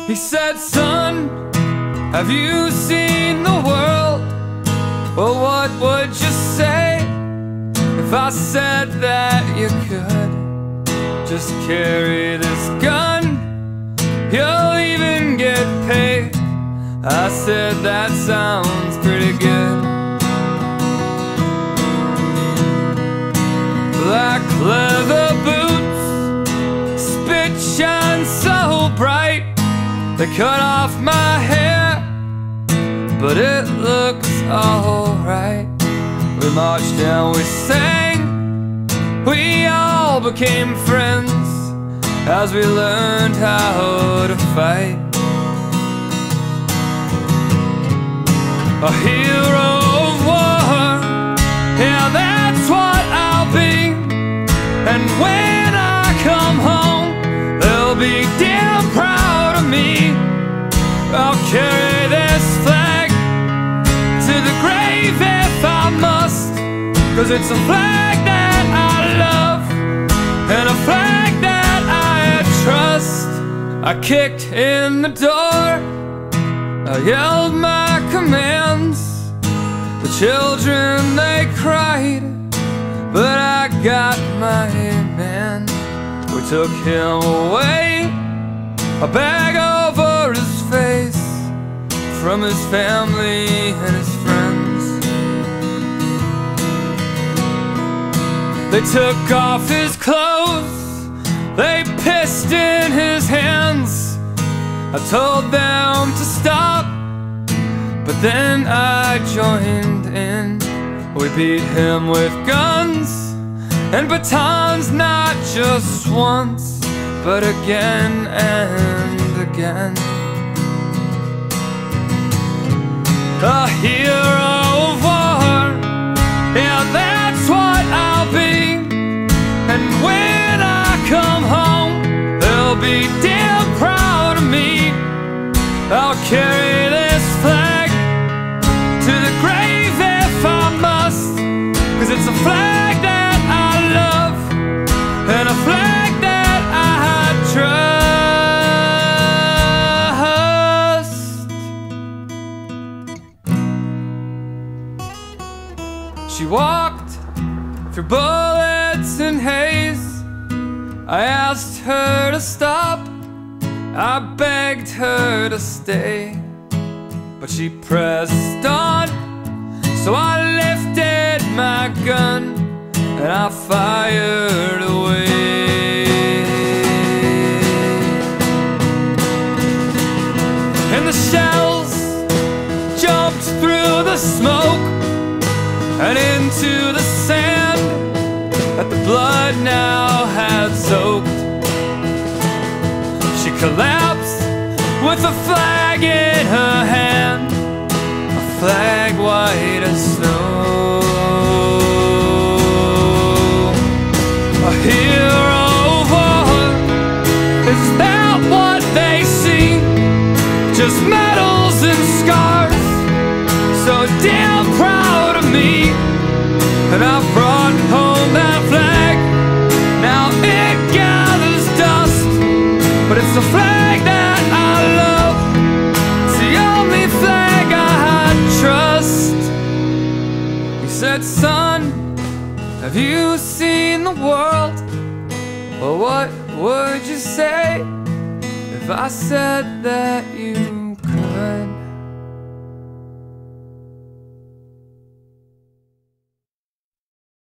He said, son, have you seen the world? Well, what would you say if I said that you could just carry this gun? You'll even get paid. I said, that sounds pretty good. Black leather boots, spit shines so bright. They cut off my hair, but it looks alright. We marched down, we sang, we all became friends as we learned how to fight. A hero of war, yeah, that's what I'll be. And when I come home, they'll be damn proud of me. I'll carry this flag to the grave if I must, 'cause it's a flag that I love and a flag that I trust. I kicked in the door, I yelled my commands. The children, they cried, but I got my man. We took him away, a bag over his face, from his family and his friends. They took off his clothes, they pissed in his hands. I told them to stop, but then I joined in. We beat him with guns and batons, not just once, but again and again. A hero of war, yeah, that's what I'll be. And when I come home, they'll be damn proud of me. I'll carry this flag to the grave if I must, 'cause it's a flag that I love and a flag that I trust. She walked through bullets and haze. I asked her to stop, I begged her to stay, but she pressed on. So I lifted my gun and I fired away. And the shells jumped through the smoke and into the sand that the blood now had soaked. She collapsed with a flag in her hand, a flag white as snow. A hero of war, is that what they see? Just medals and scars, so damn proud of me. And I brought home that flag, now it gathers dust, but it's the flag that I love, it's the only flag I trust. He said, son, have you seen the world? Well, what would you say if I said that you